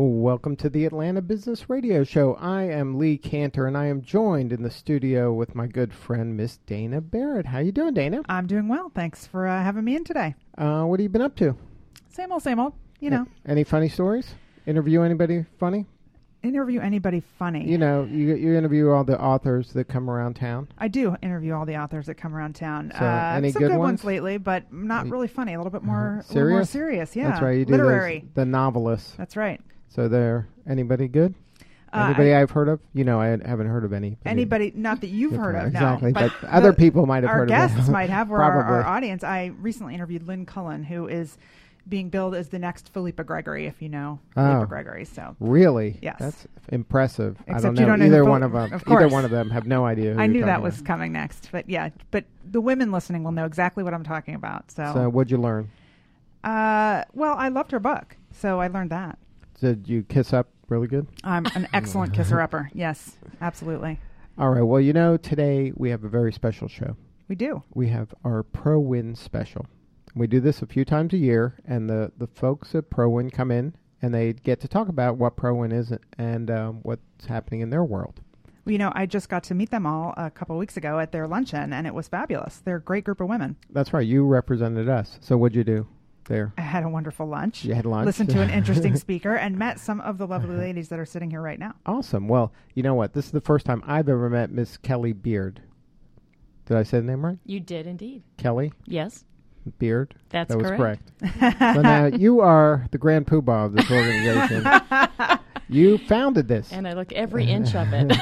Welcome to the Atlanta Business Radio Show. I am Lee Cantor, and I am joined in the studio with my good friend, Miss Dana Barrett. How you doing, Dana? I'm doing well. Thanks for having me in today. What have you been up to? Same old, you know. Any funny stories? Interview anybody funny? Interview anybody funny? You know, you interview all the authors that come around town. I do interview all the authors that come around town. So, any some good ones lately, but not really funny. A little bit more serious. A little more serious, yeah. That's right. You do literary. the novelists. That's right. So there, anybody good? Anybody I've heard of? You know, I haven't heard of any. Anybody, not that you've heard of, exactly, no. but other people might have heard of. Our guests might have, or Probably. our audience. I recently interviewed Lynn Cullen, who is being billed as the next Philippa Gregory, if you know Philippa Gregory. So really, yes, that's impressive. Except I don't know, you don't know either who one of them. Of course. Either one of them have no idea. Who I you're knew that talking was about. coming next, but yeah, but the women listening will know exactly what I'm talking about. So what'd you learn? Well, I loved her book, so I learned that. Did you kiss up really good? I'm an excellent kisser-upper. Yes, absolutely. All right. Well, you know, today we have a very special show. We do. We have our ProWin special. We do this a few times a year, and the folks at ProWin come in, and they get to talk about what ProWin is and what's happening in their world. Well, you know, I just got to meet them all a couple of weeks ago at their luncheon, and it was fabulous. They're a great group of women. That's right. You represented us. So what'd you do there? I had a wonderful lunch. You had lunch? Listened to an interesting speaker and met some of the lovely ladies that are sitting here right now. Awesome. Well, you know what? This is the first time I've ever met Miss Kelly Beard. Did I say the name right? You did indeed. Kelly? Yes. Beard? That's that was correct. So now you are the grand poobah of this organization. You founded this. And I look every inch of it.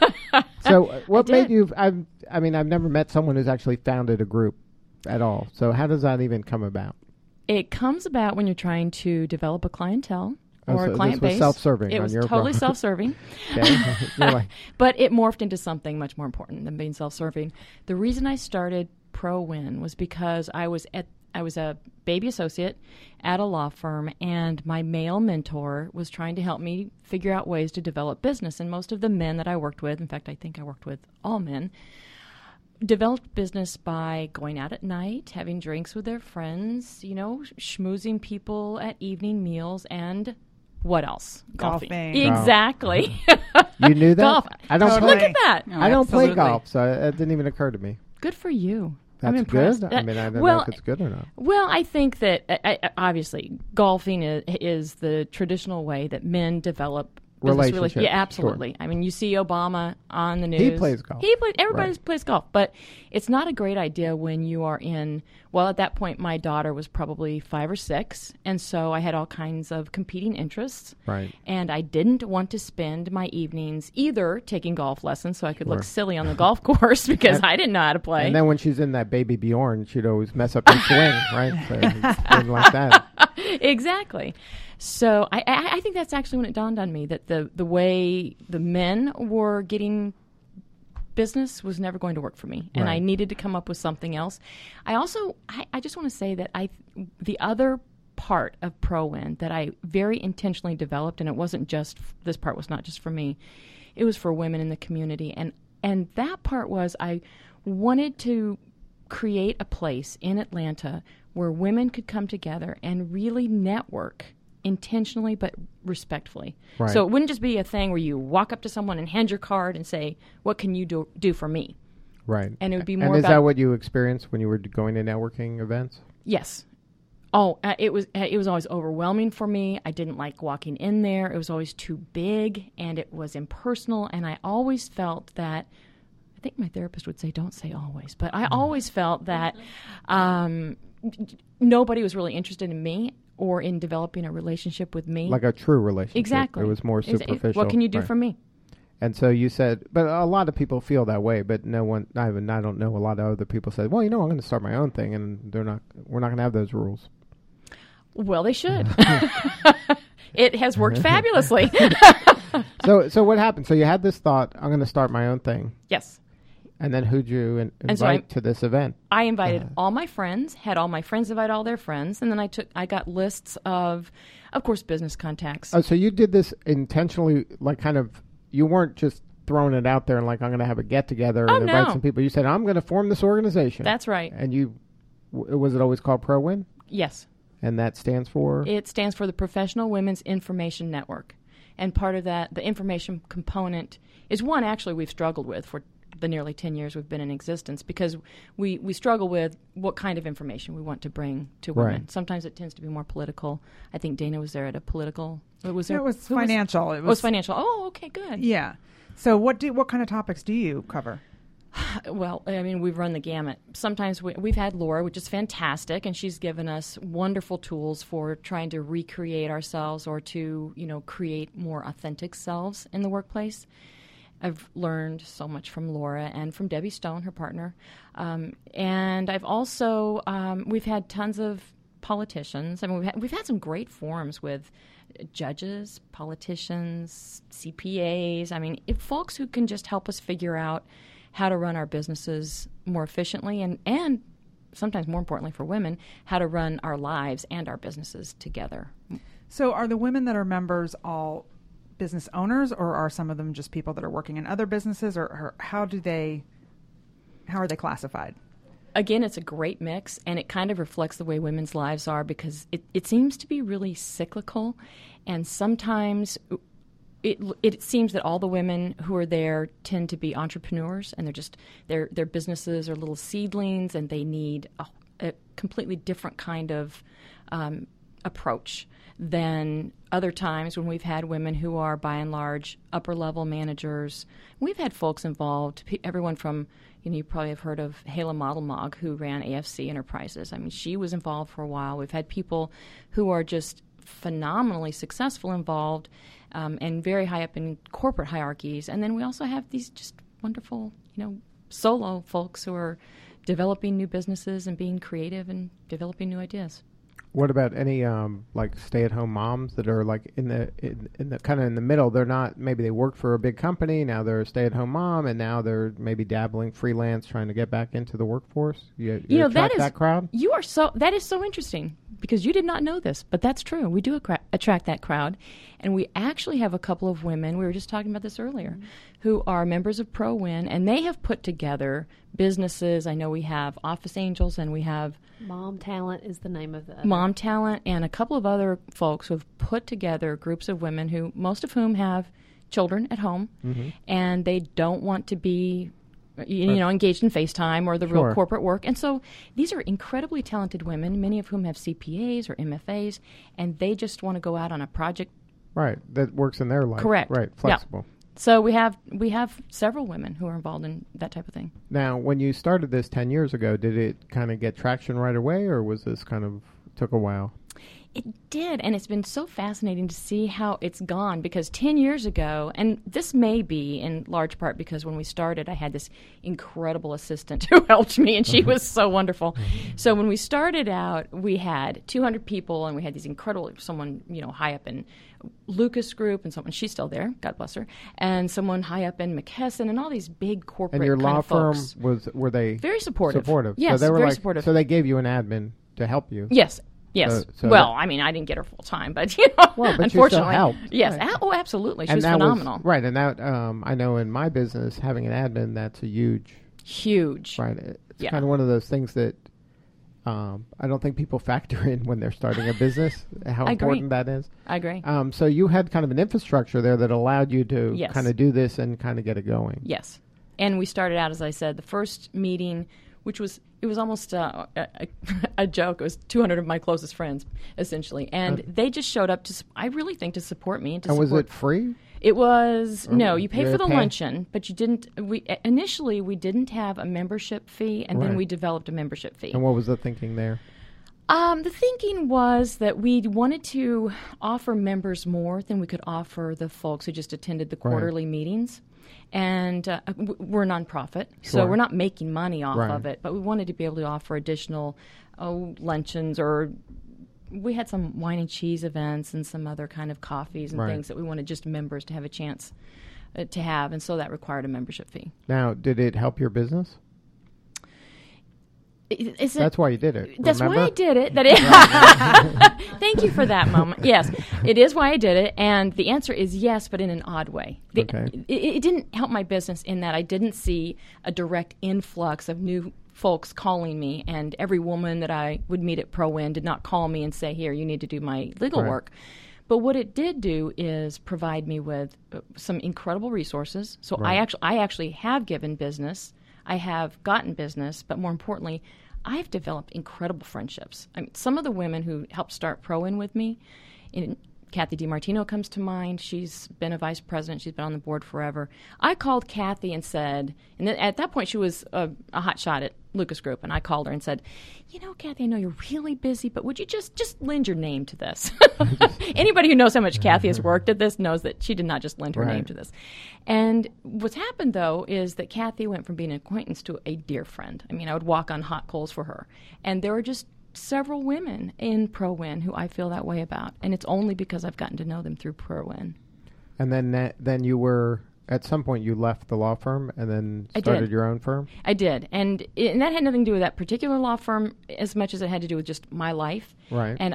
So what made you... I've never met someone who's actually founded a group at all. So how does that even come about? It comes about when you're trying to develop a clientele or a client this was base. Self-serving. It was totally self-serving. Okay. But it morphed into something much more important than being self-serving. The reason I started ProWin was because I was a baby associate at a law firm, and my male mentor was trying to help me figure out ways to develop business. And most of the men that I worked with, in fact, I think I worked with all men, developed business by going out at night, having drinks with their friends, you know, schmoozing people at evening meals, and what else? Golfing. Exactly. You knew that? Golf. I don't Totally. Look at that. Oh, I don't play absolutely. golf, so it didn't even occur to me. Good for you. That's I'm impressed. good. I mean, I don't know if it's good or not. Well, I think that obviously golfing is the traditional way that men develop Relationships. Yeah, absolutely. Sure. I mean, you see Obama on the news. He plays golf. Everybody plays golf, but it's not a great idea when you are in. Well, at that point, my daughter was probably 5 or 6, and so I had all kinds of competing interests. Right. And I didn't want to spend my evenings either taking golf lessons so I could look silly on the golf course because I didn't know how to play. And then when she's in that baby Bjorn, she'd always mess up her swing, right? So it's been like that. Exactly. So I think that's actually when it dawned on me that the way the men were getting business was never going to work for me, and Right. I needed to come up with something else. I also I just want to say that the other part of ProWin that I very intentionally developed, and it wasn't just this part was not just for me, it was for women in the community, and that part was I wanted to create a place in Atlanta where women could come together and really network intentionally but respectfully. Right. So it wouldn't just be a thing where you walk up to someone and hand your card and say, what can you do for me? Right. And it would be more And is about... that what you experienced when you were going to networking events? Yes. Oh, it was always overwhelming for me. I didn't like walking in there. It was always too big, and it was impersonal, and I always felt that, I think my therapist would say, don't say always, but I always felt that nobody was really interested in me or in developing a relationship with me. Like a true relationship. Exactly. It was more superficial. What can you do Right. for me? And so you said, but a lot of people feel that way, but no one, I don't know, a lot of other people said, well, you know, I'm going to start my own thing, and we're not going to have those rules. Well, they should. It has worked fabulously. So what happened? So you had this thought, I'm going to start my own thing. Yes. And then who'd you invite so to this event? I invited all my friends, had all my friends invite all their friends, and then I got lists of course, business contacts. Oh, so you did this intentionally, like kind of, you weren't just throwing it out there and like, I'm going to have a get-together and invite no. some people. You said, I'm going to form this organization. That's right. And was it always called ProWin? Yes. And that stands for? It stands for the Professional Women's Information Network. And part of that, the information component, is one actually we've struggled with for the nearly 10 years we've been in existence, because we struggle with what kind of information we want to bring to women. Right. Sometimes it tends to be more political. I think Dana was there at a political. It was financial. It was financial. Oh, okay, good. Yeah. So what kind of topics do you cover? Well, I mean, we've run the gamut. Sometimes we've had Laura, which is fantastic, and she's given us wonderful tools for trying to recreate ourselves or to, create more authentic selves in the workplace. I've learned so much from Laura and from Debbie Stone, her partner. And I've also, we've had tons of politicians. I mean, we've had some great forums with judges, politicians, CPAs. I mean, folks who can just help us figure out how to run our businesses more efficiently and sometimes more importantly for women, how to run our lives and our businesses together. So are the women that are members all business owners, or are some of them just people that are working in other businesses, or how are they classified? Again, it's a great mix, and it kind of reflects the way women's lives are, because it seems to be really cyclical, and sometimes it seems that all the women who are there tend to be entrepreneurs, and their businesses are little seedlings, and they need a completely different kind of approach than other times when we've had women who are, by and large, upper-level managers. We've had folks involved, everyone from, you probably have heard of Hala Modelmog, who ran AFC Enterprises. I mean, she was involved for a while. We've had people who are just phenomenally successful involved and very high up in corporate hierarchies. And then we also have these just wonderful, solo folks who are developing new businesses and being creative and developing new ideas. What about any like stay-at-home moms that are like in the kind of in the middle? They're not, maybe they work for a big company, now they're a stay-at-home mom, and now they're maybe dabbling freelance, trying to get back into the workforce. You attract that crowd. That is so interesting, because you did not know this, but that's true. We do attract that crowd, and we actually have a couple of women. We were just talking about this earlier, who are members of ProWin, and they have put together businesses. I know we have Office Angels, and we have Mom Talent is the name of the Mom Talent, and a couple of other folks who have put together groups of women who, most of whom have children at home, and they don't want to be engaged in FaceTime or the real corporate work. And so these are incredibly talented women, many of whom have CPAs or MFAs, and they just want to go out on a project. Right, that works in their life. Correct. Right, flexible. Yeah. So we have several women who are involved in that type of thing. Now, when you started this 10 years ago, did it kind of get traction right away, or was this kind of took a while? It did, and it's been so fascinating to see how it's gone, because 10 years ago, and this may be in large part because when we started, I had this incredible assistant who helped me, and she was so wonderful. So when we started out, we had 200 people, and we had these incredible, someone, high up in Lucas Group, and someone, she's still there, God bless her, and someone high up in McKesson, and all these big corporate And your law firm, folks. were they very supportive? so Yes, they were very supportive. So they gave you an admin to help you. Yes. Yes. So well, I mean, I didn't get her full time, but but unfortunately, you still helped. Yes. Right. Oh, absolutely. She And was that phenomenal. Right, and that I know in my business, having an admin, that's a huge. Right. It's kind of one of those things that I don't think people factor in when they're starting a business, how important that is. I agree. So you had kind of an infrastructure there that allowed you to Yes. kind of do this and kind of get it going. Yes. And we started out, as I said, the first meeting, which was almost a joke. It was 200 of my closest friends, essentially. And they just showed up I really think, to support me. And was it free? It was, no, you paid you for the pay? luncheon, but you didn't, initially we didn't have a membership fee, and then we developed a membership fee. And what was the thinking there? The thinking was that we wanted to offer members more than we could offer the folks who just attended the quarterly meetings. And we're a nonprofit, so we're not making money off of it, but we wanted to be able to offer additional luncheons, or we had some wine and cheese events and some other kind of coffees and things that we wanted just members to have a chance to have, and so that required a membership fee. Now, did it help your business? That's why you did it. That's remember? why I did it. Thank you for that moment. Yes, it is why I did it, and the answer is yes, but in an odd way. It didn't help my business in that I didn't see a direct influx of new folks calling me, and every woman that I would meet at ProWin did not call me and say, here, you need to do my legal Right. work. But what it did do is provide me with some incredible resources. So Right. I actually have given business. I have gotten business, but more importantly, I've developed incredible friendships. I mean, some of the women who helped start ProWin with me, Kathy DiMartino comes to mind. She's been a vice president. She's been on the board forever. I called Kathy and said, and at that point she was a hot shot at Lucas Group, and I called her and said, Kathy, I know you're really busy, but would you just lend your name to this? Anybody who knows how much Kathy has worked at this knows that she did not just lend her Right. name to this. And what's happened, though, is that Kathy went from being an acquaintance to a dear friend. I mean, I would walk on hot coals for her. And there were just several women in ProWin who I feel that way about, and it's only because I've gotten to know them through ProWin. And then you were, at some point you left the law firm and then I started did. your own firm? I did, and that had nothing to do with that particular law firm as much as it had to do with just my life. Right. And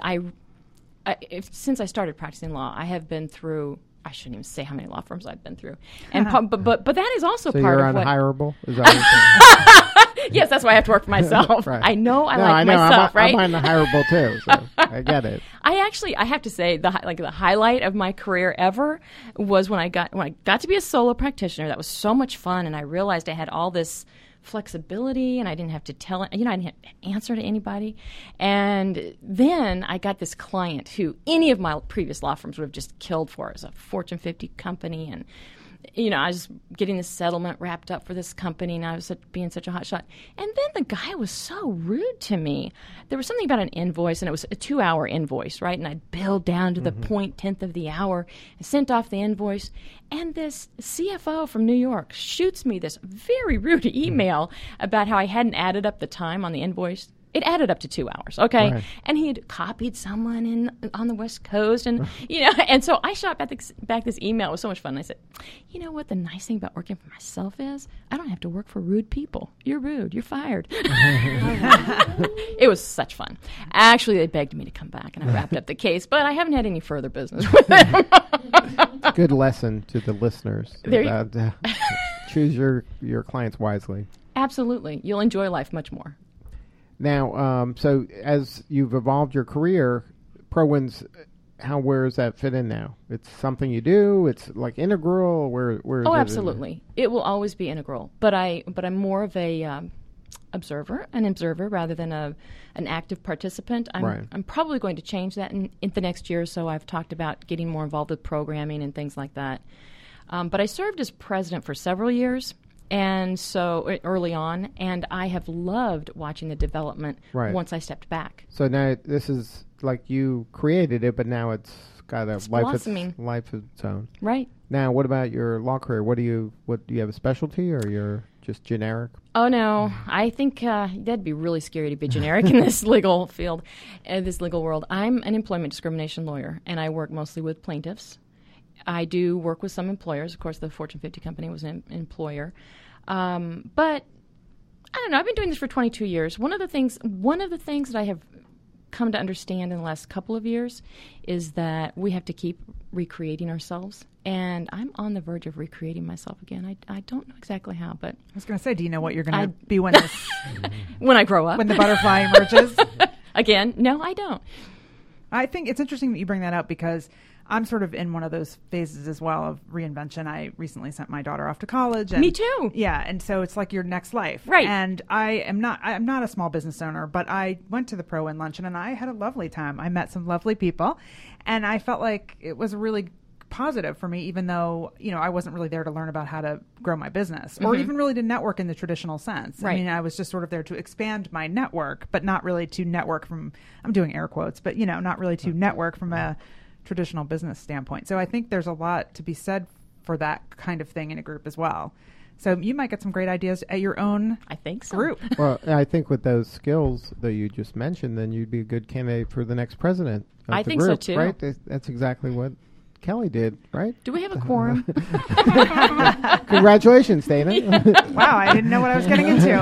since I started practicing law, I have been through, I shouldn't even say how many law firms I've been through, and but that is also So part you're of what. unhireable? Is that what you're saying? Yes, that's why I have to work for myself. Right. I know I No, like I know. myself, right? I'm unhireable too, so I get it. I have to say the highlight of my career ever was when I got to be a solo practitioner. That was so much fun, and I realized I had all this flexibility, and I didn't have to tell it. I didn't have to answer to anybody. And then I got this client who any of my previous law firms would have just killed for. It was a Fortune 50 company, and I was getting this settlement wrapped up for this company, and I was being such a hot shot. And then the guy was so rude to me. There was something about an invoice, and it was a 2-hour invoice, right? And I'd billed down to the 0.10th of the hour and sent off the invoice. And this CFO from New York shoots me this very rude email about how I hadn't added up the time on the invoice. It added up to 2 hours, okay? Right. And he had copied someone on the West Coast, and and so I shot back this email. It was so much fun. And I said, you know what the nice thing about working for myself is? I don't have to work for rude people. You're rude. You're fired. It was such fun. Actually, they begged me to come back, and I wrapped up the case, but I haven't had any further business with them. Good lesson to the listeners. There you- about, choose your clients wisely. Absolutely. You'll enjoy life much more. Now, so as you've evolved your career, ProWin's, where does that fit in now? It's something you do. It's like integral. Where is it? Oh, absolutely. It will always be integral. But I'm more of an observer rather than an active participant. Right. I'm probably going to change that in the next year or so. I've talked about getting more involved with programming and things like that. But I served as president for several years. And so early on, and I have loved watching the development Right. once I stepped back. So now this is like you created it, but now it's got a blossoming. life of its own. Right. Now, what about your law career? What do you have a specialty, or you're just generic? Oh, no. I think that'd be really scary to be generic in this legal field, this legal world. I'm an employment discrimination lawyer, and I work mostly with plaintiffs. I do work with some employers. Of course, the Fortune 50 company was an employer. But I don't know. I've been doing this for 22 years. One of the things that I have come to understand in the last couple of years is that we have to keep recreating ourselves. And I'm on the verge of recreating myself again. I don't know exactly how, but I was going to say, do you know what you're going I- to be when this, when I grow up. when the butterfly emerges? Again, no, I don't. I think it's interesting that you bring that up because I'm sort of in one of those phases as well of reinvention. I recently sent my daughter off to college. And, Me too. Yeah, and so it's like your next life. Right. And I'm not a small business owner, but I went to the ProWin luncheon and I had a lovely time. I met some lovely people, and I felt like it was really positive for me, even though, I wasn't really there to learn about how to grow my business or even really to network in the traditional sense. Right. I mean, I was just sort of there to expand my network, but not really to network from, I'm doing air quotes, but, not really to network from a traditional business standpoint. So I think there's a lot to be said for that kind of thing in a group as well. So you might get some great ideas at your own I think so. group. Well, I think with those skills that you just mentioned, then you'd be a good candidate for the next president of I the think so, group, too. right? That's exactly what Kelly did, right? Do we have a quorum? Congratulations, Dana. Wow, I didn't know what I was getting into.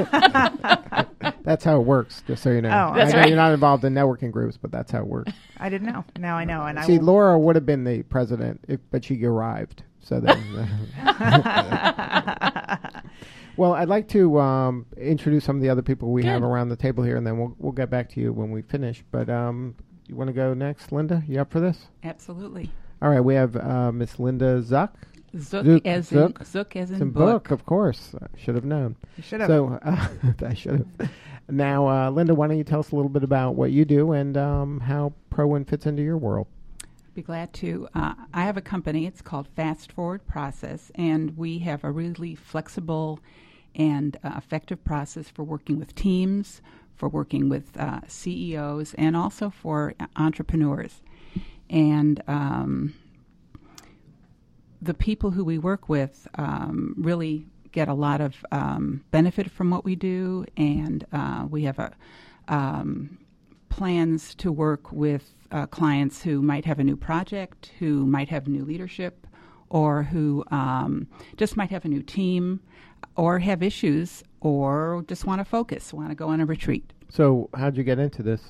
That's how it works, just so you know. Oh, I That's know right. you're not involved in networking groups, but that's how it works. I didn't know. Now I know. And See, I will... Laura would have been the president, but she arrived. So then, Well, I'd like to introduce some of the other people we have Good. around the table here, and then we'll get back to you when we finish. But you want to go next, Linda? You up for this? Absolutely. All right, we have Miss Linda Zuck. Zook as in book. Of course. I should have known. You should have. So I should have. Now, Linda, why don't you tell us a little bit about what you do and how ProWin fits into your world? Be glad to. I have a company. It's called Fast Forward Process, and we have a really flexible and effective process for working with teams, for working with CEOs, and also for entrepreneurs. And the people who we work with really get a lot of benefit from what we do, and we have plans to work with clients who might have a new project, who might have new leadership, or who just might have a new team, or have issues, or just want to focus, want to go on a retreat. So how'd you get into this?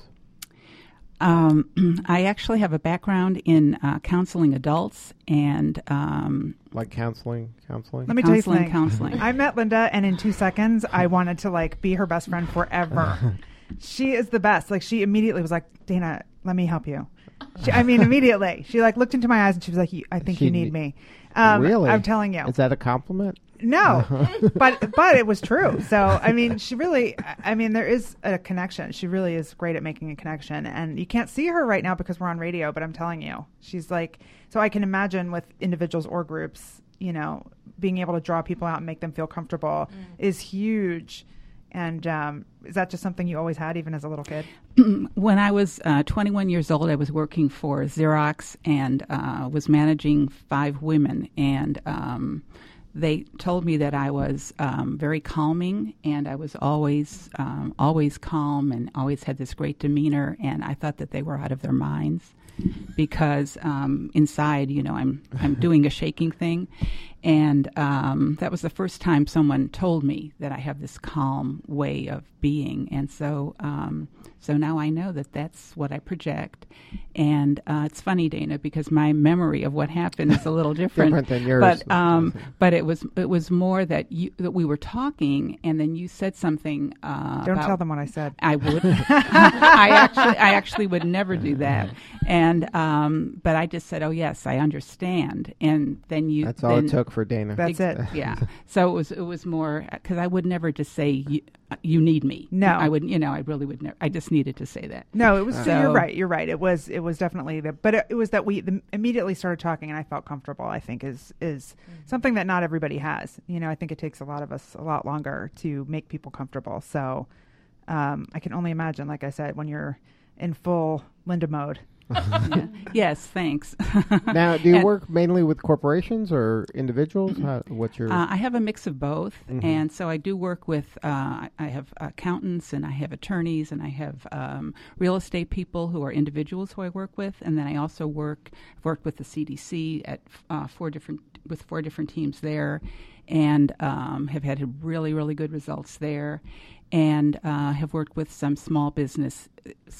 I actually have a background in counseling adults and Like counseling? Let me tell you something. counseling. I met Linda, and in 2 seconds, I wanted to be her best friend forever. She is the best. She immediately was like, Dana, let me help you. Immediately. She looked into my eyes and she was like, I think you need me. Really? I'm telling you. Is that a compliment? No, but it was true. So, she really, there is a connection. She really is great at making a connection. And you can't see her right now because we're on radio, but I'm telling you, she's so I can imagine with individuals or groups, being able to draw people out and make them feel comfortable is huge. And is that just something you always had, even as a little kid? When I was 21 years old, I was working for Xerox and was managing 5 women. And they told me that I was very calming, and I was always calm and always had this great demeanor. And I thought that they were out of their minds because inside, I'm doing a shaking thing. And that was the first time someone told me that I have this calm way of being. And so now I know that that's what I project. And it's funny, Dana, because my memory of what happened is a little different. Than yours. But it was more that we were talking, and then you said something. Don't tell them what I said. I would. I actually would never do that. And but I just said, "Oh yes, I understand." And then you. That's all it took for Dana. That's it. Yeah. So it was more because I would never just say you need me. No, I would. I really would never. I just needed to say that. No, it was. You're right. You're right. It was definitely but it was that we immediately started talking, and I felt comfortable. I think is something that not everybody has. I think it takes a lot of us a lot longer to make people comfortable. So I can only imagine, like I said, when you're in full Linda mode. Yeah. Yes, thanks. Now, do you work mainly with corporations or individuals? What's your? I have a mix of both, and so I do work with. I have accountants, and I have attorneys, and I have real estate people who are individuals who I work with, and then I also worked with the CDC at 4 different teams there, and have had really, really good results there. And have worked with some small businesses.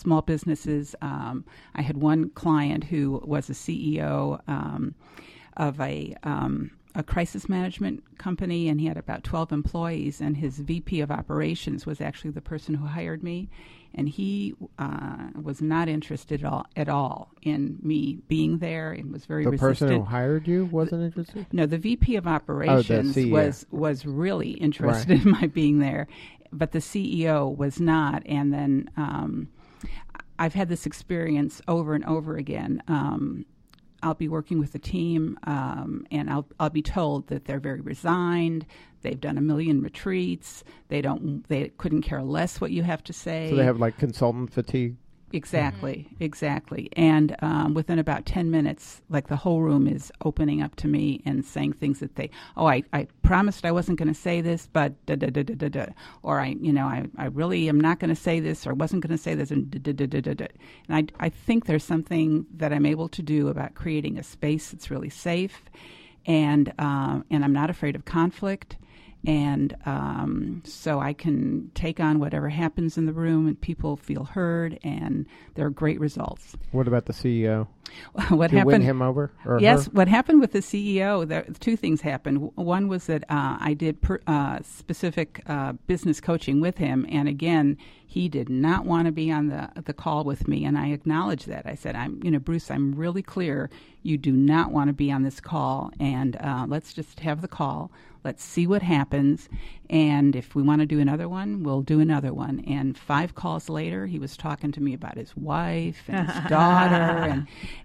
I had one client who was a CEO of a crisis management company, and he had about 12 employees, and his VP of operations was actually the person who hired me, and he was not interested at all in me being there and was very resistant. The person who hired you wasn't interested? No, the VP of operations was really interested in my being there. But the CEO was not, and then I've had this experience over and over again. I'll be working with a team, and I'll be told that they're very resigned. They've done 1 million retreats. They couldn't care less what you have to say. So they have consultant fatigue. Exactly. And within about 10 minutes, the whole room is opening up to me and saying things that I promised I wasn't going to say this, but da-da-da-da-da-da. Or I really am not going to say this or wasn't going to say this and da-da-da-da-da. And I think there's something that I'm able to do about creating a space that's really safe, and I'm not afraid of conflict. And so I can take on whatever happens in the room, and people feel heard, and there are great results. What about the CEO? What Did you happened? win him over? Or Yes, her? what happened with the CEO, two things happened. One was that I did specific business coaching with him, and again, he did not want to be on the call with me, and I acknowledged that. I said, Bruce, I'm really clear. You do not want to be on this call, and let's just have the call. Let's see what happens, and if we want to do another one, we'll do another one. And 5 calls later, he was talking to me about his wife and his daughter,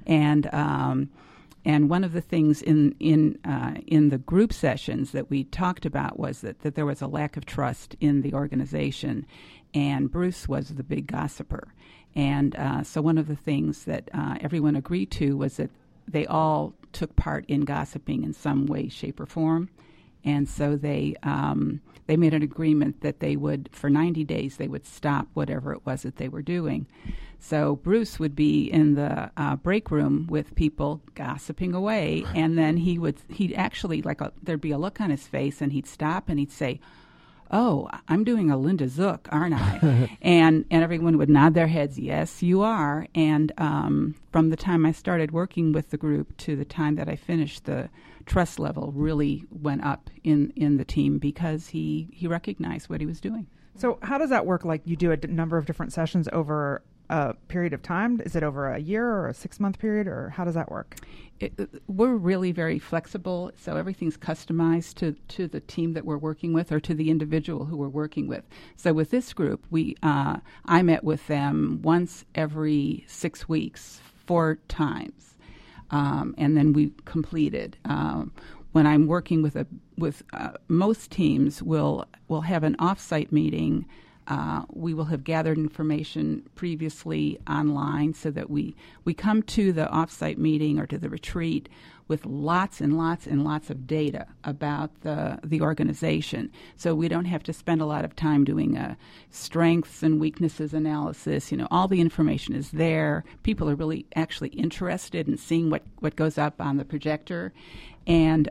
and one of the things in the group sessions that we talked about was that there was a lack of trust in the organization, and Bruce was the big gossiper. And so one of the things that everyone agreed to was that they all took part in gossiping in some way, shape, or form. And so they made an agreement that they would, for 90 days, they would stop whatever it was that they were doing. So Bruce would be in the break room with people gossiping away, and then he'd actually, there'd be a look on his face, and he'd stop and he'd say, "Oh, I'm doing a Linda Zook, aren't I?" and everyone would nod their heads, "Yes, you are." And from the time I started working with the group to the time that I finished, the trust level really went up in the team because he recognized what he was doing. So how does that work? Like, you do a number of different sessions over a period of time? Is it over a year or a 6-month period, or how does that work? We're really very flexible, so everything's customized to the team that we're working with or to the individual who we're working with. So with this group, I met with them once every 6 weeks, 4 times, and then we completed. When I'm working with most teams, we'll have an off-site meeting. We will have gathered information previously online so that we come to the off-site meeting or to the retreat with lots and lots and lots of data about the organization. So we don't have to spend a lot of time doing a strengths and weaknesses analysis. All the information is there. People are really actually interested in seeing what goes up on the projector. And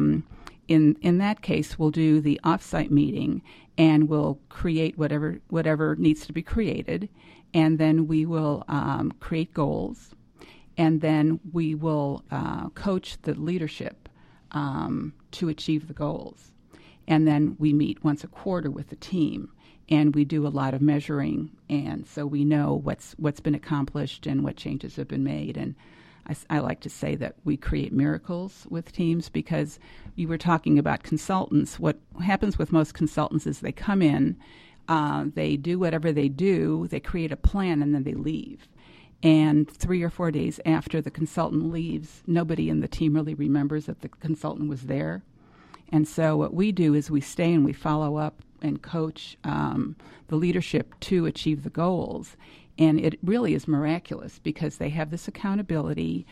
in that case, we'll do the off-site meeting, and we'll create whatever needs to be created, and then we will create goals, and then we will coach the leadership to achieve the goals. And then we meet once a quarter with the team, and we do a lot of measuring, and so we know what's been accomplished and what changes have been made. And I like to say that we create miracles with teams, because you were talking about consultants. What happens with most consultants is they come in, they do whatever they do, they create a plan, and then they leave. And 3 or 4 days after the consultant leaves, nobody in the team really remembers that the consultant was there. And so what we do is we stay and we follow up and coach the leadership to achieve the goals. And it really is miraculous because they have this accountability.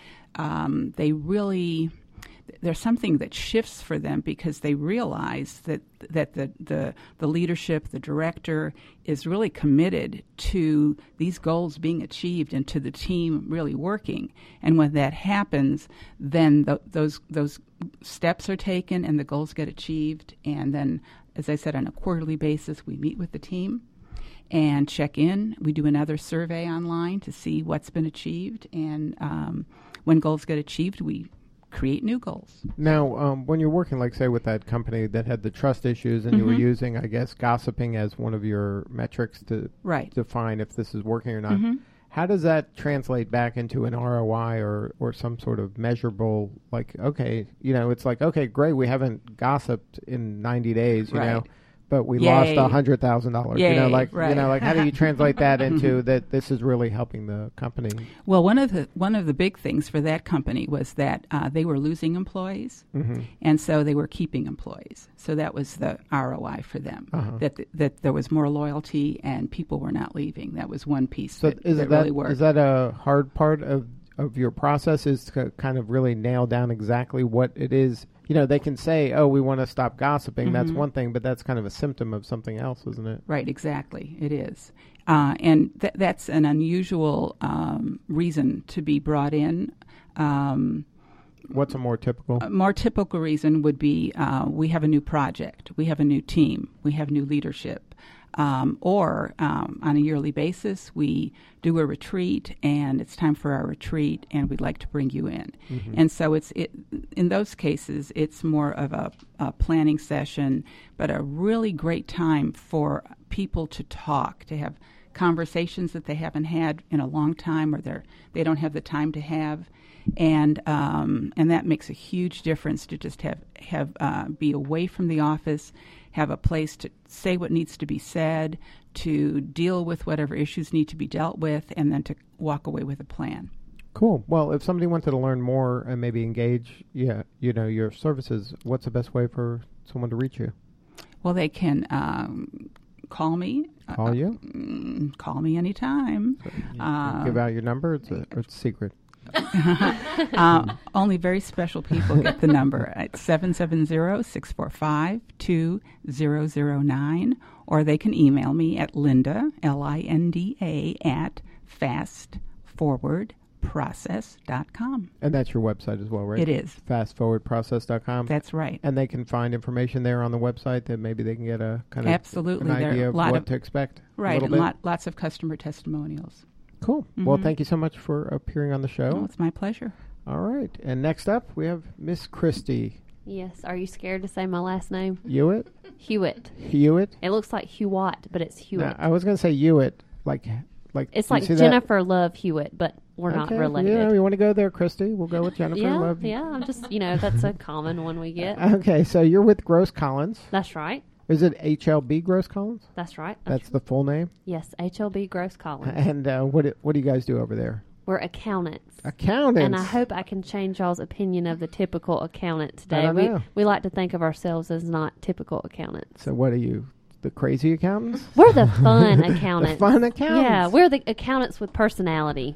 There's something that shifts for them because they realize that the leadership, the director, is really committed to these goals being achieved and to the team really working. And when that happens, then those steps are taken and the goals get achieved. And then, as I said, on a quarterly basis, we meet with the team and check in. We do another survey online to see what's been achieved. And when goals get achieved, we create new goals. Now, when you're working, like, say, with that company that had the trust issues and you were using, I guess, gossiping as one of your metrics to define if this is working or not, how does that translate back into an ROI or some sort of measurable, like, okay, it's like, okay, great, we haven't gossiped in 90 days, you know, but we lost $100,000. How do you translate that into that this is really helping the company? Well, one of the big things for that company was that they were losing employees, and so they were keeping employees. So that was the ROI for them, that there was more loyalty and people were not leaving. That was one piece that really worked. Is that a hard part of your process, is to kind of really nail down exactly what it is? They can say, oh, we want to stop gossiping. That's one thing, but that's kind of a symptom of something else, isn't it? Right, exactly. It is. And that's an unusual reason to be brought in. What's a more typical? A more typical reason would be we have a new project, we have a new team, we have new leadership, or on a yearly basis we do a retreat and it's time for our retreat and we'd like to bring you in. Mm-hmm. And so in those cases it's more of a planning session, but a really great time for people to talk, to have conversations that they haven't had in a long time or they don't have the time to have. And that makes a huge difference to just have be away from the office, have a place to say what needs to be said, to deal with whatever issues need to be dealt with, and then to walk away with a plan. Cool. Well, if somebody wanted to learn more and maybe engage, your services, what's the best way for someone to reach you? Well, they can call me. Call you? Call me anytime. So you give out your number? It's a secret. Only very special people get the number at 770-645-2009, or they can email me at Linda, Linda, at fastforwardprocess.com. And that's your website as well, right? It is. Fastforwardprocess.com. That's right. And they can find information there on the website that maybe they can get a kind of Absolutely. an idea of what to expect. Right, and lots of customer testimonials. Cool. Mm-hmm. Well, thank you so much for appearing on the show. Oh, it's my pleasure. All right. And next up, we have Miss Christy. Yes. Are you scared to say my last name? Hewitt? Hewitt. Hewitt? It looks like Hewitt, but it's Hewitt. No, I was going to say Hewitt, like it's like Jennifer Love Hewitt, but we're not related. Yeah, you want to go there, Christy? We'll go with Jennifer Love. Yeah, I'm just, that's a common one we get. Okay, so you're with Gross Collins. That's right. Is it HLB Gross Collins? That's right. That's the full name? Yes, HLB Gross Collins. And what do you guys do over there? We're accountants. Accountants? And I hope I can change y'all's opinion of the typical accountant today. I don't know. We like to think of ourselves as not typical accountants. So what are you, the crazy accountants? We're the fun accountants. The fun accountants? Yeah, we're the accountants with personality.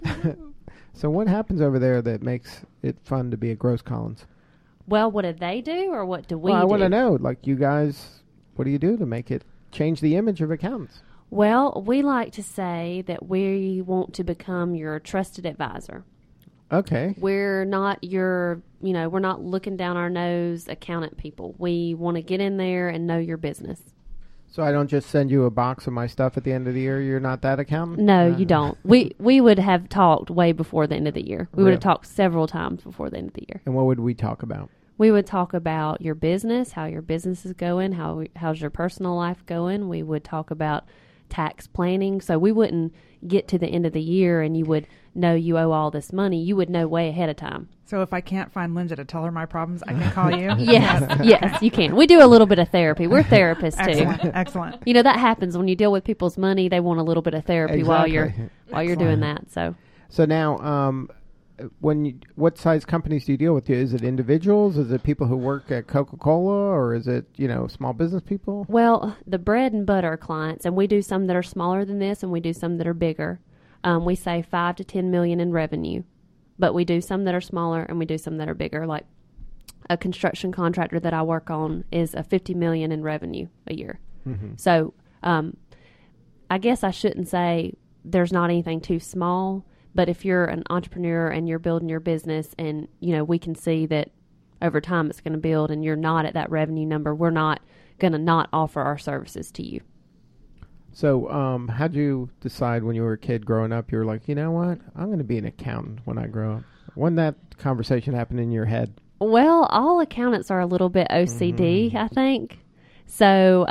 So what happens over there that makes it fun to be at Gross Collins? Well, what do they do, or what do we do? I want to know, like, you guys, what do you do to make it change the image of accountants? Well, we like to say that we want to become your trusted advisor. Okay. We're not we're not looking down our nose accountant people. We want to get in there and know your business. So I don't just send you a box of my stuff at the end of the year? You're not that accountant? No, you don't. We would have talked way before the end of the year. We would have talked several times before the end of the year. And what would we talk about? We would talk about your business, how your business is going, how's your personal life going. We would talk about tax planning. So we wouldn't get to the end of the year and you would know you owe all this money. You would know way ahead of time. So if I can't find Linda to tell her my problems, I can call you? Yes, you can. We do a little bit of therapy. We're therapists too. Excellent. That happens when you deal with people's money. They want a little bit of therapy while you're doing that. So now, what size companies do you deal with? Is it individuals? Is it people who work at Coca-Cola, or is it small business people? Well, the bread and butter clients, and we do some that are smaller than this, and we do some that are bigger. We say 5 to 10 million in revenue, but we do some that are smaller and we do some that are bigger. Like a construction contractor that I work on is a 50 million in revenue a year. Mm-hmm. So I guess I shouldn't say there's not anything too small. But if you're an entrepreneur and you're building your business and, we can see that over time it's going to build and you're not at that revenue number, we're not going to not offer our services to you. So how'd you decide when you were a kid growing up, you were like, you know what, I'm going to be an accountant when I grow up? When that conversation happened in your head? Well, all accountants are a little bit OCD, I think. So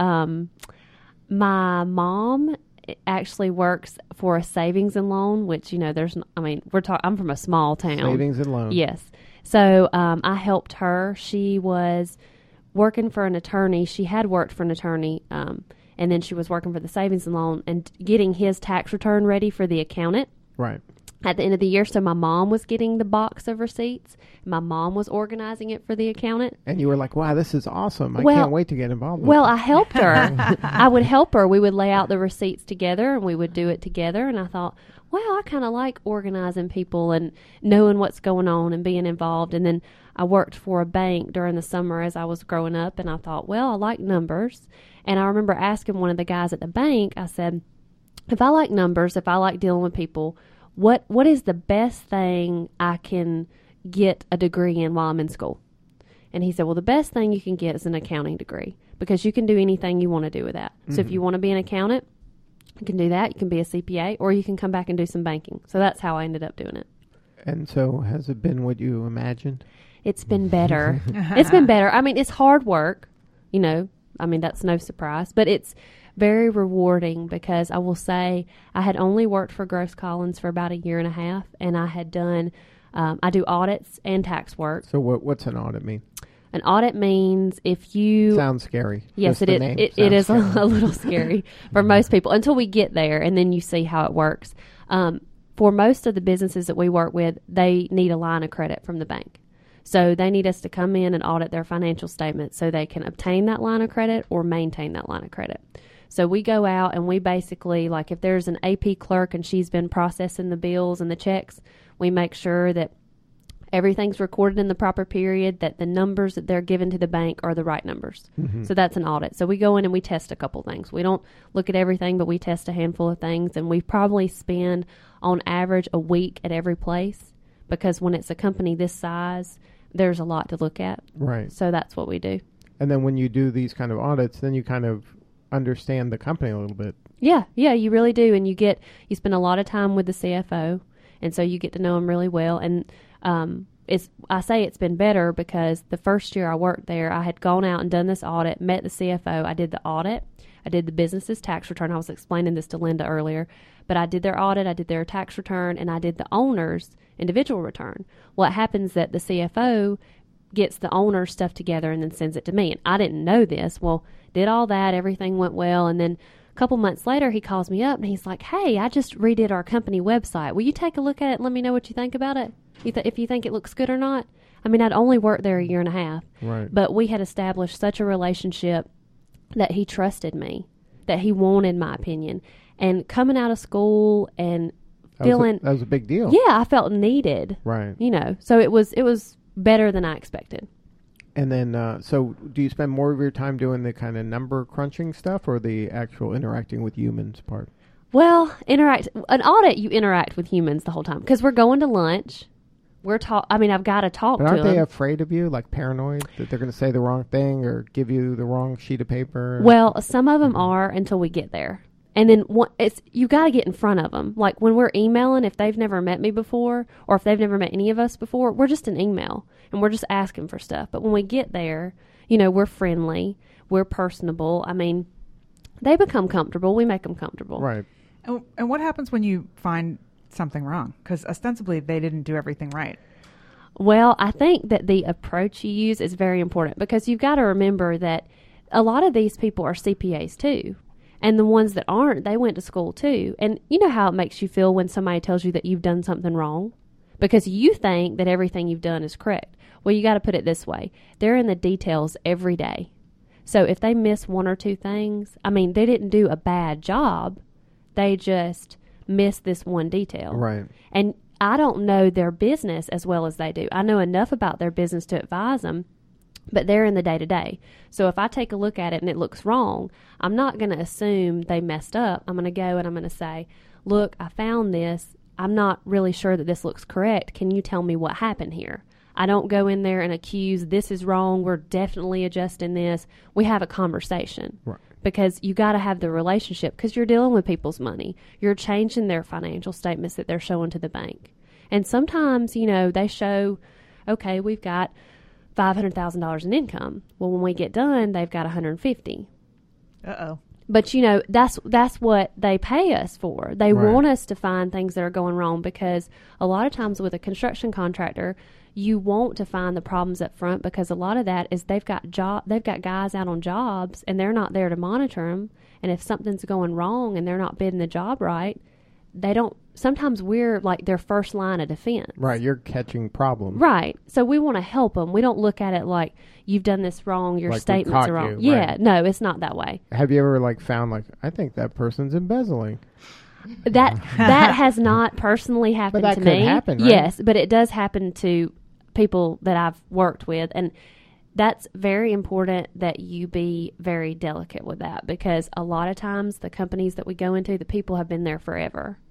my mom actually works for a savings and loan, which, I'm from a small town. Savings and loan. Yes. So I helped her. She was working for an attorney. She had worked for an attorney, and then she was working for the savings and loan and getting his tax return ready for the accountant. Right. At the end of the year, so my mom was getting the box of receipts. My mom was organizing it for the accountant. And you were like, wow, this is awesome. I can't wait to get involved with I helped her. I would help her. We would lay out the receipts together, and we would do it together. And I thought, wow, I kind of like organizing people and knowing what's going on and being involved. And then I worked for a bank during the summer as I was growing up, and I thought, well, I like numbers. And I remember asking one of the guys at the bank, I said, if I like numbers, if I like dealing with people, what is the best thing I can get a degree in while I'm in school? And he said, well, the best thing you can get is an accounting degree because you can do anything you want to do with that. So if you want to be an accountant, you can do that. You can be a CPA, or you can come back and do some banking. So that's how I ended up doing it. And so has it been what you imagined? It's been better. It's been better. I mean, it's hard work, you know. I mean, that's no surprise. But it's very rewarding because I will say I had only worked for Gross Collins for about 1.5 years, and I had done, I do audits and tax work. So what's an audit mean? An audit means if you... Sounds scary. Yes, Just it the is. name It is sounds a little scary for most people until we get there, and then you see how it works. For most of the businesses that we work with, they need a line of credit from the bank. So they need us to come in and audit their financial statements so they can obtain that line of credit or maintain that line of credit. So we go out and we basically, like if there's an AP clerk and she's been processing the bills and the checks, we make sure that everything's recorded in the proper period, that the numbers that they're given to the bank are the right numbers. So that's an audit. So we go in and we test a couple things. We don't look at everything, but we test a handful of things, and we probably spend on average a week at every place because when it's a company this size, there's a lot to look at. Right. So that's what we do. And then when you do these kind of audits, then you kind of understand the company a little bit. Yeah, you really do. And you spend a lot of time with the CFO, and so you get to know him really well. And I say it's been better because the first year I worked there, I had gone out and done this audit, met the CFO. I did the audit. I did the business's tax return. I was explaining this to Linda earlier. But I did their audit, I did their tax return, and I did the owner's individual return. Well, it happens that the CFO gets the owner's stuff together and then sends it to me. And I didn't know this. Well, did all that. Everything went well. And then a couple months later, he calls me up and he's like, hey, I just redid our company website. Will you take a look at it and let me know what you think about it? If you think it looks good or not? I mean, I'd only worked there 1.5 years. Right. But we had established such a relationship that he trusted me, that he wanted my opinion. And coming out of school and feeling... That was a big deal. Yeah, I felt needed. Right. You know, so it was better than I expected. And then, so do you spend more of your time doing the kind of number crunching stuff or the actual interacting with humans part? Well, an audit, you interact with humans the whole time because we're going to lunch. I've got to talk to them. But aren't they afraid of you, like paranoid, that they're going to say the wrong thing or give you the wrong sheet of paper? Well, some of them are until we get there. And then you got to get in front of them. Like when we're emailing, if they've never met me before or if they've never met any of us before, we're just an email and we're just asking for stuff. But when we get there, you know, we're friendly, we're personable. I mean, they become comfortable. We make them comfortable. Right. And what happens when you find something wrong? Because ostensibly they didn't do everything right. Well, I think that the approach you use is very important because you've got to remember that a lot of these people are CPAs too. And the ones that aren't, they went to school too. And you know how it makes you feel when somebody tells you that you've done something wrong? Because you think that everything you've done is correct. Well, you got to put it this way. They're in the details every day. So if they miss one or two things, I mean, they didn't do a bad job. They just missed this one detail. Right. And I don't know their business as well as they do. I know enough about their business to advise them, but they're in the day-to-day. So if I take a look at it and it looks wrong, I'm not going to assume they messed up. I'm going to go and I'm going to say, look, I found this. I'm not really sure that this looks correct. Can you tell me what happened here? I don't go in there and accuse, this is wrong. We're definitely adjusting this. We have a conversation. Right. Because you got to have the relationship because you're dealing with people's money. You're changing their financial statements that they're showing to the bank. And sometimes, you know, they show, okay, we've got $500,000 in income. Well, when we get done, they've got $150,000. Uh-oh. But, you know, that's what they pay us for. They Right. want us to find things that are going wrong because a lot of times with a construction contractor, you want to find the problems up front because a lot of that is they've got guys out on jobs and they're not there to monitor them. And if something's going wrong and they're not bidding the job right, sometimes we're like their first line of defense. Right. You're catching problems. Right. So we want to help them. We don't look at it like you've done this wrong. Your Like we statements caught are wrong. you, Yeah. right. No, it's not that way. Have you ever found I think that person's embezzling? That has not personally happened that to could me. happen, right? Yes, but it does happen to people that I've worked with, and that's very important that you be very delicate with that because a lot of times the companies that we go into, the people have been there forever.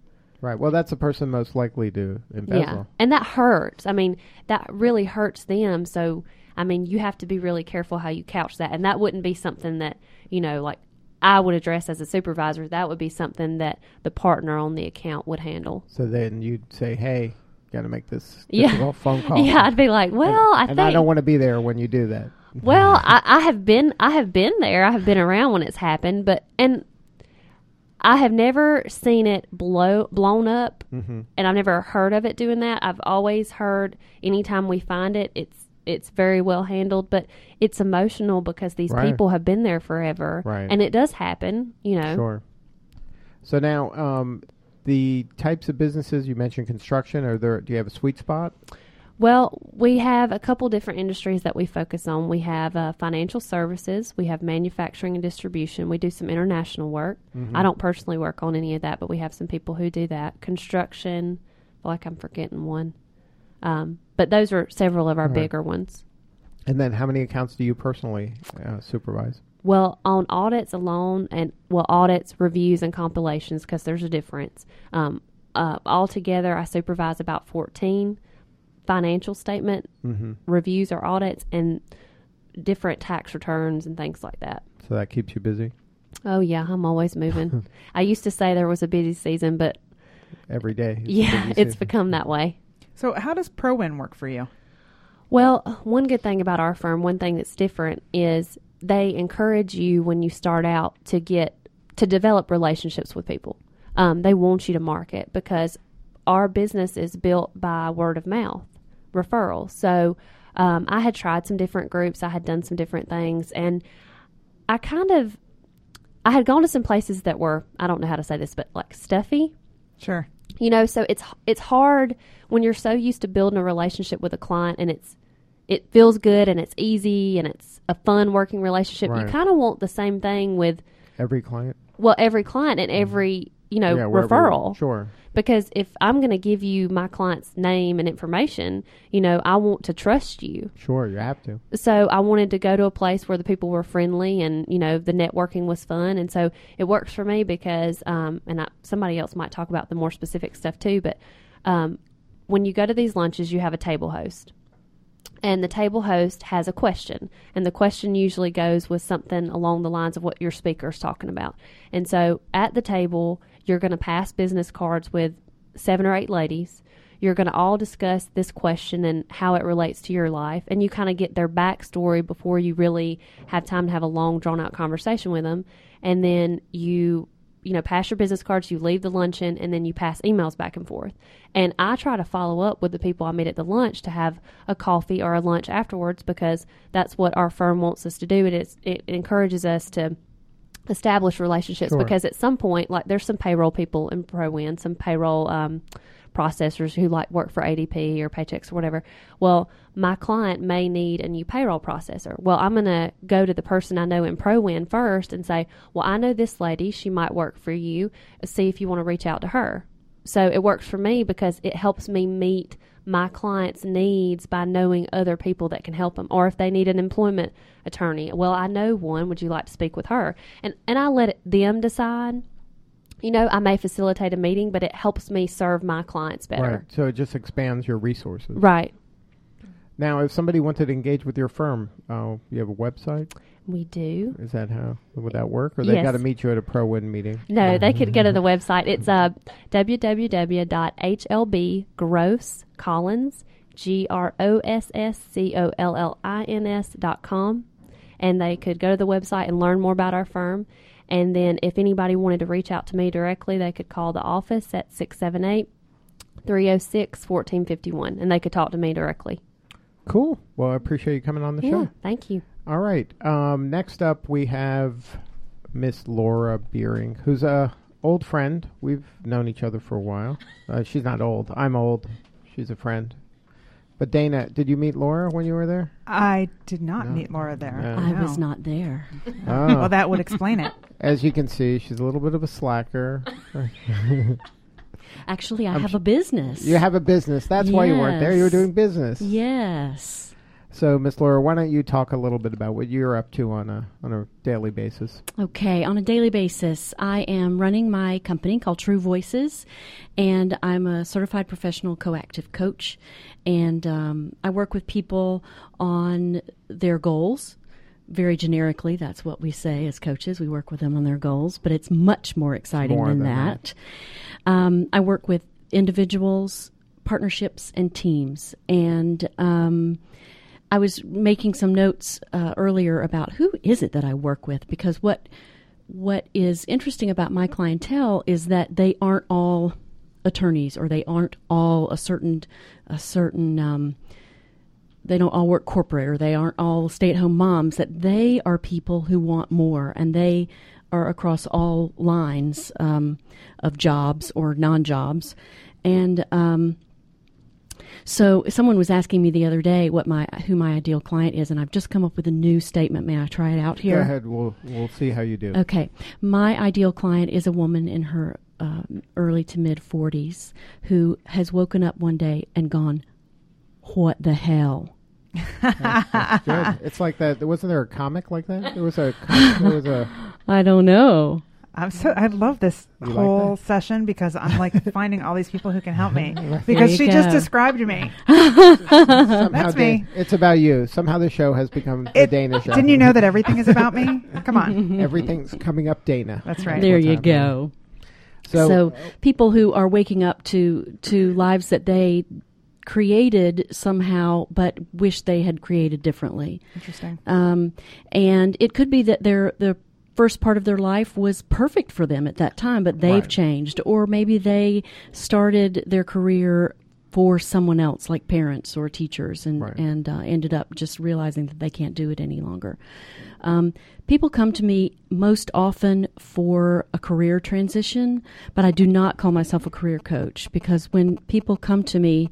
Right. Well, that's the person most likely to embezzle. Yeah, and that hurts. I mean, that really hurts them. So, I mean, you have to be really careful how you couch that. And that wouldn't be something that, like I would address as a supervisor. That would be something that the partner on the account would handle. So then you'd say, hey, got to make this Yeah. difficult phone call. Yeah, I'd be like, well, I and think. I don't want to be there when you do that. Well, I have been there. I have been around when it's happened, and I have never seen it blown up, and I've never heard of it doing that. I've always heard anytime we find it, it's very well handled, but it's emotional because these Right. people have been there forever, Right. and it does happen, Sure. So now, the types of businesses you mentioned, construction. Do you have a sweet spot? Well, we have a couple different industries that we focus on. We have financial services. We have manufacturing and distribution. We do some international work. I don't personally work on any of that, but we have some people who do that. Construction. I feel like I'm forgetting one. But those are several of our Right. bigger ones. And then how many accounts do you personally supervise? Well, on audits alone, audits, reviews, and compilations, because there's a difference. Altogether, I supervise about 14 financial statement reviews or audits and different tax returns and things like that. So that keeps you busy Oh, yeah, I'm always moving. I used to say there was a busy season, but every day. It's a yeah, busy it's season. become that way. So how does ProWin work for you? Well, one good thing about our firm, one thing that's different is they encourage you when you start out to develop relationships with people. They want you to market because our business is built by word of mouth referrals. So I had tried some different groups. I had done some different things, and I had gone to some places that were, I don't know how to say this, but like stuffy. Sure. So it's hard when you're so used to building a relationship with a client, and it feels good and it's easy and it's a fun working relationship. Right. You kind of want the same thing with Every client? every client and every Yeah, wherever- referral. Sure. Because if I'm going to give you my client's name and information, I want to trust you. Sure, you have to. So I wanted to go to a place where the people were friendly and, the networking was fun. And so it works for me because, somebody else might talk about the more specific stuff too, but when you go to these lunches, you have a table host. And the table host has a question. And the question usually goes with something along the lines of what your speaker is talking about. And so at the table, you're going to pass business cards with 7 or 8 ladies. You're going to all discuss this question and how it relates to your life. And you kind of get their backstory before you really have time to have a long, drawn-out conversation with them. And then you pass your business cards, you leave the luncheon, and then you pass emails back and forth. And I try to follow up with the people I meet at the lunch to have a coffee or a lunch afterwards because that's what our firm wants us to do. It encourages us to establish relationships Sure. because at some point, like there's some payroll people in ProWin, some payroll processors who work for ADP or Paychex or whatever. Well, my client may need a new payroll processor. Well, I'm going to go to the person I know in ProWin first and say, well, I know this lady. She might work for you. See if you want to reach out to her. So it works for me because it helps me meet my client's needs by knowing other people that can help them. Or if they need an employment attorney, well, I know one. Would you like to speak with her? And I let them decide. I may facilitate a meeting, but it helps me serve my clients better. Right. So it just expands your resources. Right. Now, if somebody wanted to engage with your firm, you have a website? We do. Is that how? Would that work? Or they Yes. got to meet you at a ProWin meeting? No, they could go to the website. It's www.hlbgrosscollins, GROSSCOLLINS.com. And they could go to the website and learn more about our firm. And then if anybody wanted to reach out to me directly, they could call the office at 678-306-1451. And they could talk to me directly. Cool. Well, I appreciate you coming on the Yeah, show. thank you. All right. Next up, we have Miss Laura Beering, who's a old friend. We've known each other for a while. She's not old. I'm old. She's a friend. But Dana, did you meet Laura when you were there? I did not No. meet Laura there. No. I No. was not there. Oh. Well, that would explain it. As you can see, she's a little bit of a slacker. Actually, I have a business. You have a business. That's why you weren't there. You were Yes. doing business. Yes. So, Miss Laura, why don't you talk a little bit about what you're up to on a daily basis? Okay, on a daily basis, I am running my company called True Voices, and I'm a certified professional coactive coach, and I work with people on their goals. Very generically, that's what we say as coaches. We work with them on their goals, but it's much more exciting than that. I work with individuals, partnerships, and teams, and I was making some notes earlier about who is it that I work with, because what is interesting about my clientele is that they aren't all attorneys, or they aren't all a certain they don't all work corporate, or they aren't all stay-at-home moms. That they are people who want more, and they are across all lines of jobs or non-jobs, and so someone was asking me the other day who my ideal client is, and I've just come up with a new statement. May I try it out here? Go ahead. We'll see how you do. Okay. My ideal client is a woman in her early to mid 40s who has woken up one day and gone, "What the hell?" That's good. It's like that. Wasn't there a comic like that? There was a. I don't know. I love this You whole like that? session because I'm like finding all these people who can help me There because you she go. just described me. Somehow That's me. It's about you. Somehow the show has become the Dana show. Didn't you know that everything is about me? Come on. Everything's coming up, Dana? That's right. There What's you happening. go. So people who are waking up to lives that they created somehow but wish they had created differently. Interesting. And it could be that the first part of their life was perfect for them at that time, but they've Right. changed. Or maybe they started their career for someone else, like parents or teachers, and Right. ended up just realizing that they can't do it any longer. People come to me most often for a career transition, but I do not call myself a career coach, because when people come to me,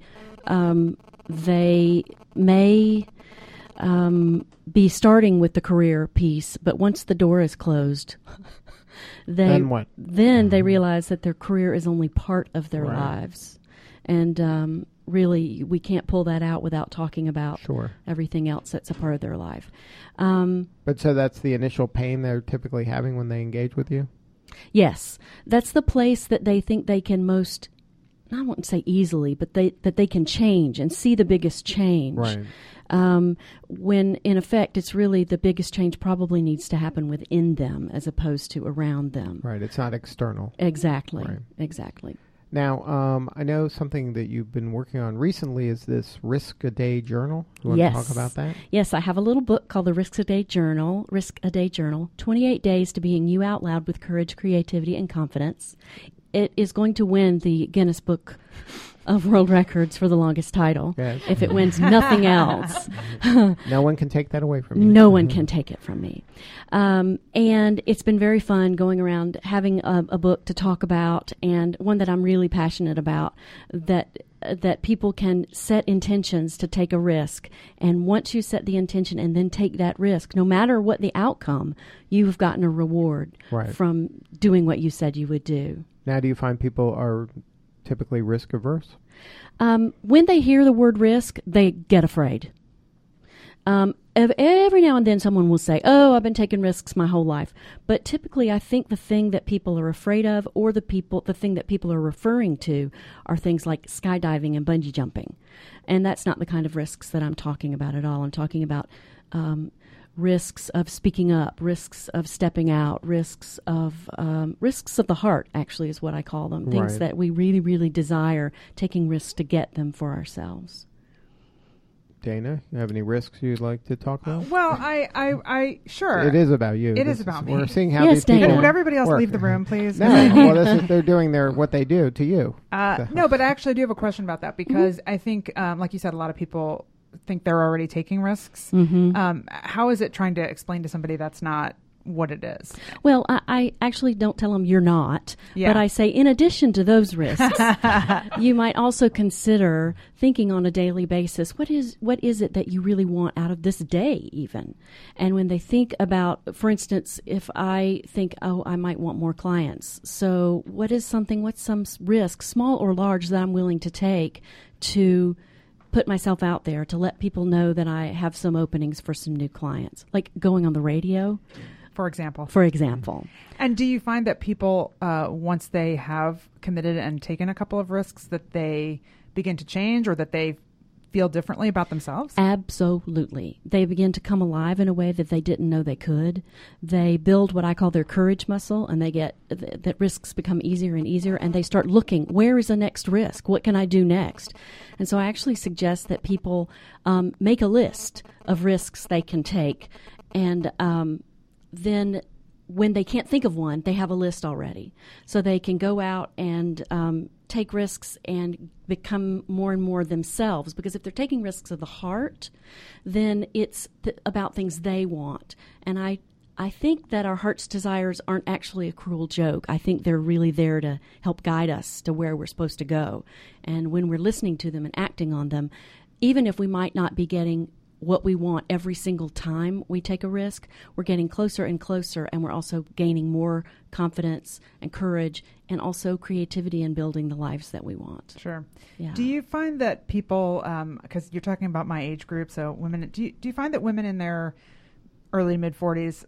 they may be starting with the career piece, but once the door is closed, Then what? Then they realize that their career is only part of their Right. lives, and really, we can't pull that out without talking about Sure. everything else that's a part of their life. But so that's the initial pain they're typically having when they engage with you? Yes, that's the place that they think they can most, I wouldn't say easily, but that they can change and see the biggest change. Right. When in effect, it's really the biggest change probably needs to happen within them as opposed to around them. Right. It's not external. Exactly. Right. Exactly. Now, I know something that you've been working on recently is this Risk a Day journal. You want Yes. to talk about that? Yes, I have a little book called the Risk a Day Journal, 28 Days to Being You Out Loud with Courage, Creativity, and Confidence. It is going to win the Guinness Book of World Records for the longest title. Yes. If it wins nothing else. No one can take that away from you. No one can take it from me. And it's been very fun going around having a book to talk about, and one that I'm really passionate about, that people can set intentions to take a risk. And once you set the intention and then take that risk, no matter what the outcome, you've gotten a reward Right. from doing what you said you would do. Now, do you find people are typically risk averse? When they hear the word risk, they get afraid. Every now and then someone will say, "Oh, I've been taking risks my whole life." But typically I think the thing that people are afraid of, or the thing that people are referring to, are things like skydiving and bungee jumping. And that's not the kind of risks that I'm talking about at all. I'm talking about risks of speaking up, risks of stepping out, risks of the heart, actually, is what I call them. Things Right. that we really, really desire, taking risks to get them for ourselves. Dana, you have any risks you'd like to talk about? Well, I sure. It is about you. It This is about me. We're seeing how Yes, these people Dana. Would everybody else work. leave the room, please? No, well, they're doing what they do to you. No, but I actually do have a question about that because I think, like you said, a lot of people think they're already taking risks. Mm-hmm. How is it trying to explain to somebody that's not what it is? Well, I actually don't tell them you're not, Yeah. but I say in addition to those risks, you might also consider thinking on a daily basis, what is it that you really want out of this day even? And when they think about, for instance, if I think, oh, I might want more clients. So what's some risk, small or large, that I'm willing to take to put myself out there, to let people know that I have some openings for some new clients, like going on the radio, For example. for example. And do you find that people, once they have committed and taken a couple of risks, that they begin to change or that they feel differently about themselves? Absolutely. They begin to come alive in a way that they didn't know they could. They build what I call their courage muscle, and they get that risks become easier and easier, and they start looking, where is the next risk? What can I do next? And so I actually suggest that people make a list of risks they can take, and then when they can't think of one, they have a list already. So they can go out and take risks and become more and more themselves. Because if they're taking risks of the heart, then it's about things they want. And I think that our heart's desires aren't actually a cruel joke. I think they're really there to help guide us to where we're supposed to go. And when we're listening to them and acting on them, even if we might not be getting what we want every single time we take a risk, we're getting closer and closer, and we're also gaining more confidence and courage and also creativity in building the lives that we want. Sure. Yeah. Do you find that people, because you're talking about my age group, so women, do you find that women in their early mid-40s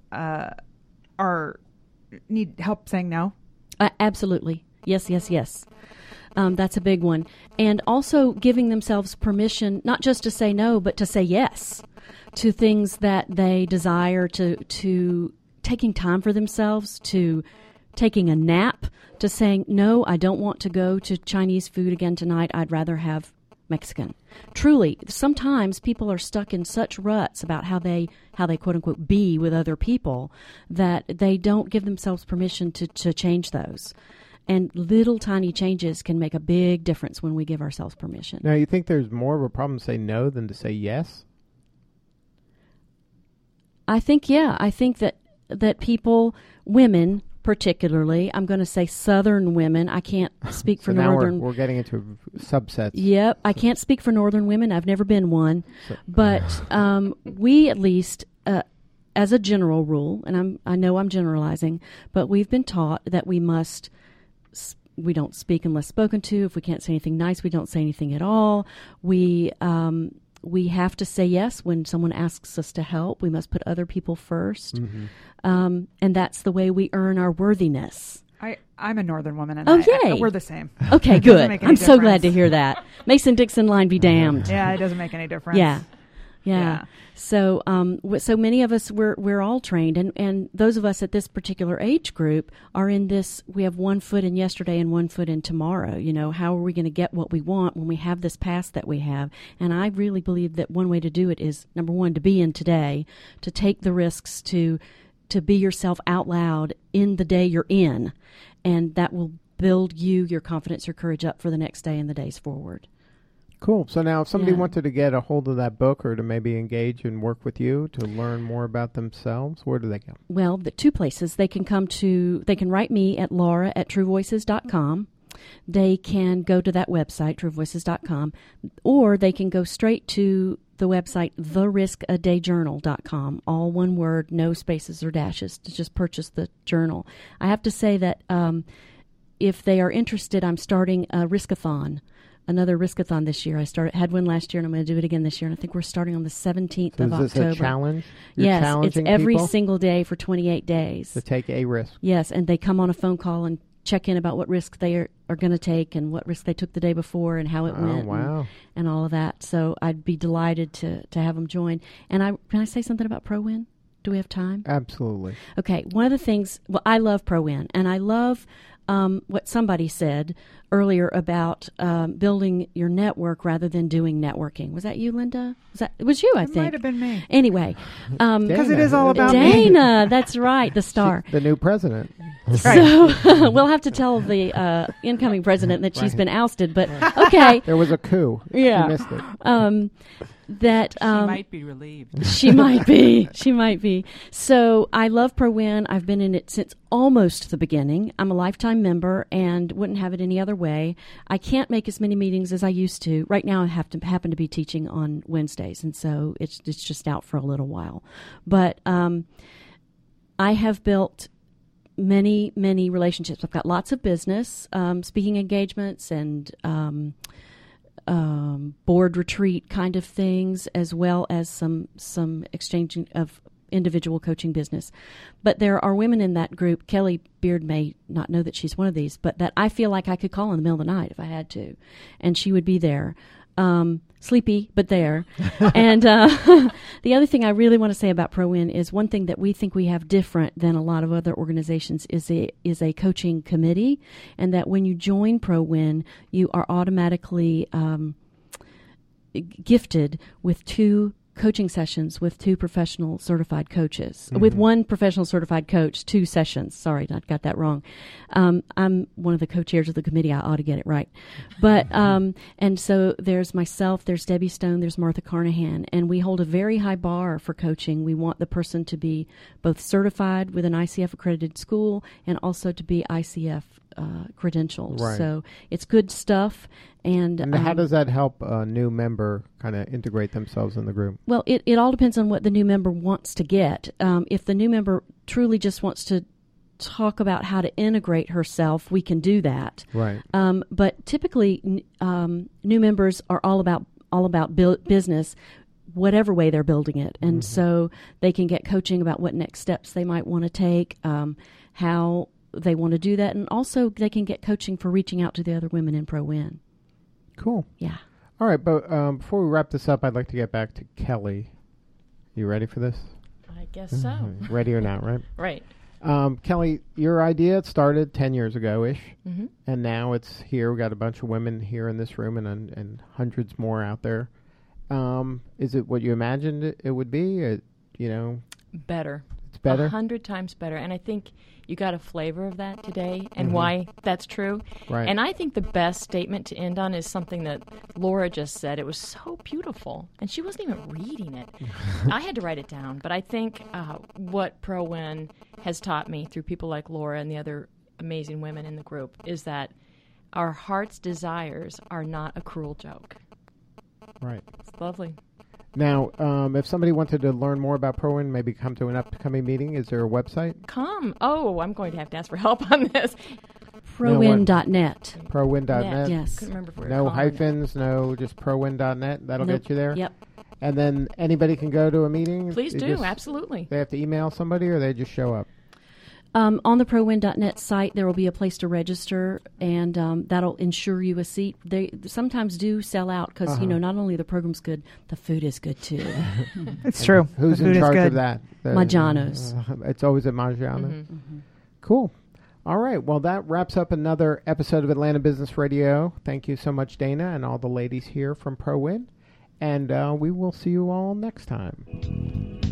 need help saying no? Absolutely. Yes, yes, yes. That's a big one. And also giving themselves permission, not just to say no, but to say yes to things that they desire, to taking time for themselves, to taking a nap, to saying, no, I don't want to go to Chinese food again tonight. I'd rather have Mexican. Truly, sometimes people are stuck in such ruts about how they quote unquote be with other people that they don't give themselves permission to change those. And little tiny changes can make a big difference when we give ourselves permission. Now, you think there's more of a problem to say no than to say yes? I think, yeah. I think that people, women particularly, I'm going to say Southern women. I can't speak for now Northern. we're getting into subsets. Yep. I can't speak for Northern women. I've never been one. But we at least, as a general rule, and I know I'm generalizing, but we've been taught that we don't speak unless spoken to. If we can't say anything nice, we don't say anything at all. We have to say yes when someone asks us to help. We must put other people first. Mm-hmm. And that's the way we earn our worthiness. I'm a Northern woman, and yay. We're the same. Okay, good. I'm so glad to hear that. Mason-Dixon line be damned. Yeah, it doesn't make any difference. Yeah. So, so many of us, we're all trained, and those of us at this particular age group are in this. We have 1 foot in yesterday and 1 foot in tomorrow. You know, how are we going to get what we want when we have this past that we have? And I really believe that one way to do it is, number one, to be in today, to take the risks, to be yourself out loud in the day you're in, and that will build your confidence, your courage up for the next day and the days forward. Cool. So now if somebody wanted to get a hold of that book or to maybe engage and work with you to learn more about themselves, where do they go? Well, the two places. They can write me at laura@truevoices.com. They can go to that website, truevoices.com, or they can go straight to the website, theriskadayjournal.com. All one word, no spaces or dashes, to just purchase the journal. I have to say that if they are interested, I'm starting a riskathon. Another riskathon this year. I had one last year, and I'm going to do it again this year. And I think we're starting on the 17th of October. Is this a challenge? Yes, it's every single day for 28 days. To take a risk. Yes, and they come on a phone call and check in about what risk they are going to take and what risk they took the day before and how it went. Wow. And all of that. So I'd be delighted to have them join. And can I say something about ProWin? Do we have time? Absolutely. Okay. One of the things, I love ProWin, and I love what somebody said earlier about building your network rather than doing networking. Was that you, Linda? It was you, I think. It might have been me. Anyway. Because it is all about Dana, that's right, the star. The new president. So we'll have to tell the incoming president that she's been ousted, but okay. There was a coup. Yeah. You missed it. She might be relieved. She might be. She might be. So I love ProWin. I've been in it since almost the beginning. I'm a lifetime member and wouldn't have it any other way. I can't make as many meetings as I used to. Right now I happen to be teaching on Wednesdays, and so it's just out for a little while. But I have built many, many relationships. I've got lots of business, speaking engagements, and board retreat kind of things, as well as some exchanging of individual coaching business. But there are women in that group. Kelly Beard may not know that she's one of these, but that I feel like I could call in the middle of the night if I had to, and she would be there. Sleepy, but there. And the other thing I really want to say about ProWin is one thing that we think we have different than a lot of other organizations is a coaching committee, and that when you join ProWin, you are automatically gifted with 2 coaching sessions with 2 professional certified coaches. With 1 professional certified coach, 2 sessions. Sorry, I got that wrong. I'm one of the co-chairs of the committee. I ought to get it right. But and so there's myself, there's Debbie Stone, there's Martha Carnahan, and we hold a very high bar for coaching. We want the person to be both certified with an ICF accredited school and also to be ICF credentialed. Right. So it's good stuff. And how does that help a new member kind of integrate themselves in the group? Well, it all depends on what the new member wants to get. If the new member truly just wants to talk about how to integrate herself, we can do that. Right. But typically, new members are all about business, whatever way they're building it, and so they can get coaching about what next steps they might want to take, how they want to do that, and also they can get coaching for reaching out to the other women in ProWin. Cool. Yeah. All right, but before we wrap this up, I'd like to get back to Kelly. You ready for this? I guess so. Ready or not, right? Right. Kelly, your idea started 10 years ago-ish, Mm-hmm. and now it's here. We got a bunch of women here in this room and hundreds more out there. Is it what you imagined it would be? Better. It's better? 100 times better. And I think you got a flavor of that today and why that's true. Right. And I think the best statement to end on is something that Laura just said. It was so beautiful. And she wasn't even reading it. I had to write it down. But I think what ProWin has taught me through people like Laura and the other amazing women in the group is that our heart's desires are not a cruel joke. Right. It's lovely. Now, if somebody wanted to learn more about ProWin, maybe come to an upcoming meeting, is there a website? Come. Oh, I'm going to have to ask for help on this. ProWin.net. ProWin.net? Yes. Couldn't remember if we were No calling it. hyphens, no, just ProWin.net. That'll Nope. get you there? Yep. And then anybody can go to a meeting? Please They do, just- absolutely. They have to email somebody or they just show up? On the ProWin.net site, there will be a place to register, and that'll ensure you a seat. They sometimes do sell out because, not only the program's good, the food is good, too. It's true. Who's The in food is charge good. of that? Maggiano's. It's always at Maggiano? Mm-hmm. Cool. All right. Well, that wraps up another episode of Atlanta Business Radio. Thank you so much, Dana, and all the ladies here from ProWin. And we will see you all next time.